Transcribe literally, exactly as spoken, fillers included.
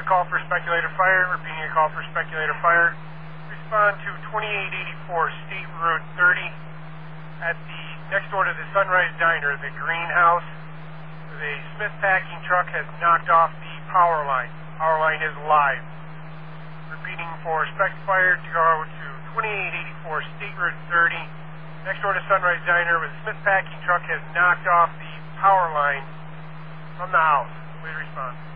call for speculator fire. Repeating a call for speculator fire. Respond to twenty-eight eighty-four State Route thirty at the next door to the Sunrise Diner, the greenhouse. The Smith packing truck has knocked off the power line. Power line is live. Repeating for spec fire to go to twenty-eight eighty-four State Route thirty. Next door to Sunrise Diner, with the Smith packing truck has knocked off the power line from the house. Please respond.